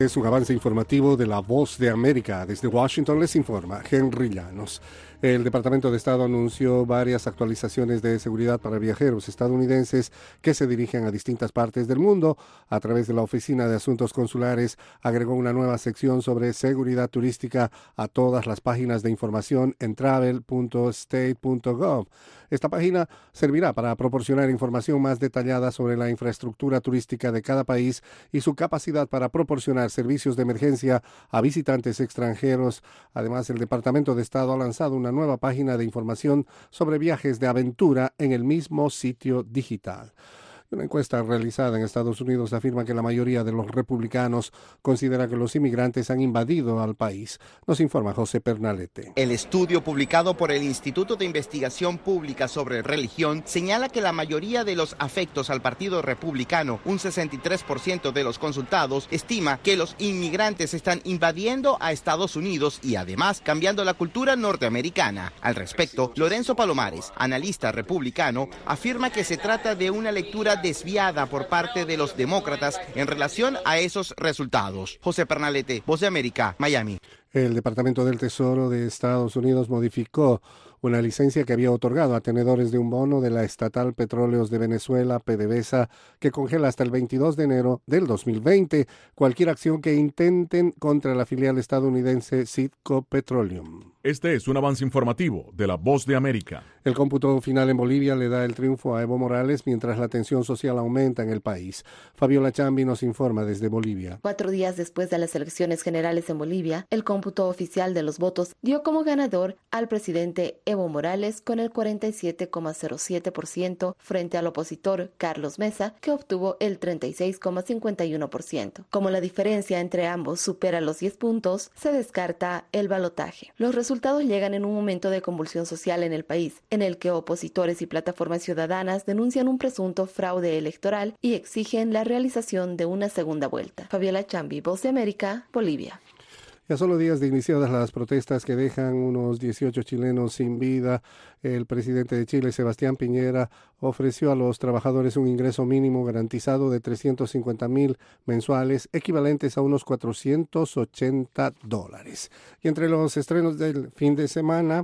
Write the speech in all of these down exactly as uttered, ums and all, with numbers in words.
Es un avance informativo de La Voz de América. Desde Washington les informa Henry Llanos. El Departamento de Estado anunció varias actualizaciones de seguridad para viajeros estadounidenses que se dirigen a distintas partes del mundo. A través de la Oficina de Asuntos Consulares, agregó una nueva sección sobre seguridad turística a todas las páginas de información en travel punto state punto gov. Esta página servirá para proporcionar información más detallada sobre la infraestructura turística de cada país y su capacidad para proporcionar servicios de emergencia a visitantes extranjeros. Además, el Departamento de Estado ha lanzado una nueva página de información sobre viajes de aventura en el mismo sitio digital. Una encuesta realizada en Estados Unidos afirma que la mayoría de los republicanos considera que los inmigrantes han invadido al país. Nos informa José Pernalete. El estudio publicado por el Instituto de Investigación Pública sobre Religión señala que la mayoría de los afectos al Partido Republicano, un sesenta y tres por ciento de los consultados, estima que los inmigrantes están invadiendo a Estados Unidos y además cambiando la cultura norteamericana. Al respecto, Lorenzo Palomares, analista republicano, afirma que se trata de una lectura desviada por parte de los demócratas en relación a esos resultados. José Pernalete, Voz de América, Miami. El Departamento del Tesoro de Estados Unidos modificó una licencia que había otorgado a tenedores de un bono de la estatal Petróleos de Venezuela, PDVSA, que congela hasta el veintidós de enero del dos mil veinte cualquier acción que intenten contra la filial estadounidense Citgo Petroleum. Este es un avance informativo de La Voz de América. El cómputo final en Bolivia le da el triunfo a Evo Morales mientras la tensión social aumenta en el país. Fabiola Chambi nos informa desde Bolivia. Cuatro días después de las elecciones generales en Bolivia, el cómputo oficial de los votos dio como ganador al presidente Evo Morales con el cuarenta y siete coma cero siete por ciento frente al opositor Carlos Mesa, que obtuvo el treinta y seis coma cincuenta y uno por ciento. Como la diferencia entre ambos supera los diez puntos, se descarta el balotaje. Los resultados llegan en un momento de convulsión social en el país, en el que opositores y plataformas ciudadanas denuncian un presunto fraude electoral y exigen la realización de una segunda vuelta. Fabiola Chambi, Voz de América, Bolivia. A solo días de iniciadas las protestas que dejan unos dieciocho chilenos sin vida, el presidente de Chile, Sebastián Piñera, ofreció a los trabajadores un ingreso mínimo garantizado de trescientos cincuenta mil mensuales, equivalentes a unos cuatrocientos ochenta dólares. Y entre los estrenos del fin de semana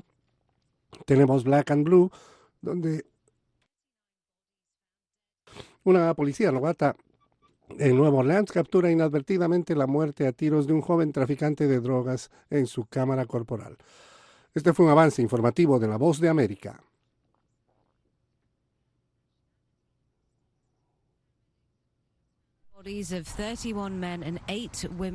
tenemos Black and Blue, donde una policía novata en Nueva Orleans captura inadvertidamente la muerte a tiros de un joven traficante de drogas en su cámara corporal. Este fue un avance informativo de La Voz de América. Bodies of thirty-one men and eight women